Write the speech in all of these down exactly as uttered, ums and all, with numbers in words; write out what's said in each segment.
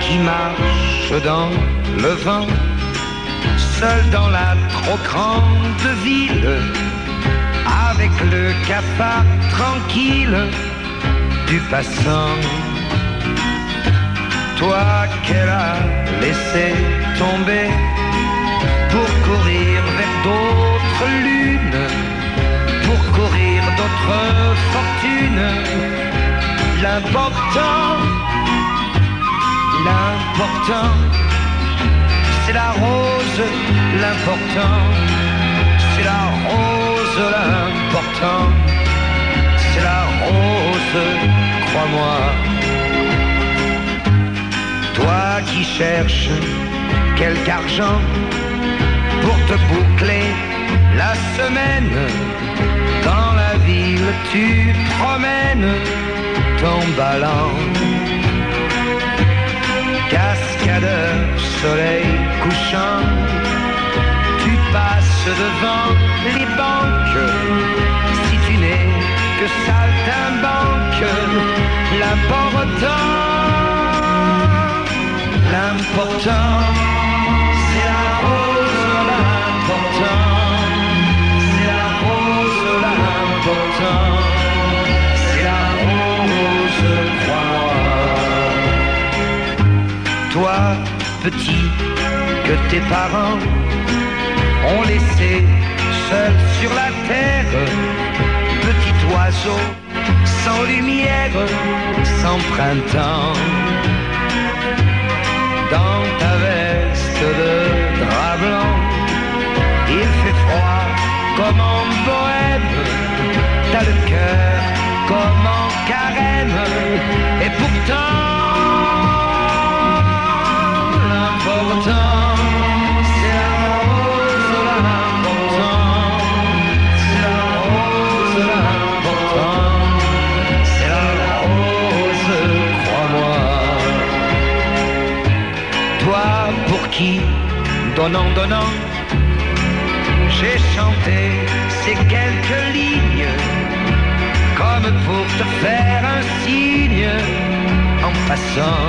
qui marche dans le vent, seul dans la trop grande ville, avec le cafard tranquille du passant. Toi qu'elle a laissé tomber pour courir vers d'autres lunes, pour courir d'autres fortunes. L'important, l'important, c'est la rose. L'important, c'est la rose. L'important, c'est la rose, crois-moi. Toi qui cherches quelque argent pour te boucler la semaine, dans la ville tu promènes ton ballon. Cascadeur, soleil couchant, tu passes devant les banques. Si tu n'es que saltimbanque, l'important, l'important, c'est la rose. L'important, c'est la rose. L'important, c'est la rose, crois-moi. Toi, petit, que tes parents ont laissé seul sur la terre, petit oiseau sans lumière, sans printemps. Dans ta veste de drap blanc, il fait froid comme en Bohème, t'as le cœur comme en Carême, et pourtant l'important, c'est la rose. L'important, c'est la rose. L'important, c'est la rose, crois-moi. Toi pour qui, donnant, donnant, j'ai chanté ces quelques lignes, comme pour te faire un signe en passant.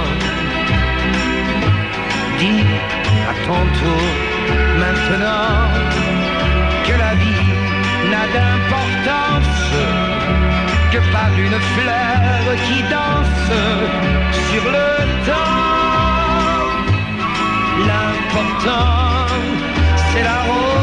Dis à ton tour maintenant que la vie n'a d'importance que par une fleur qui danse sur le temps. L'important, c'est la rose.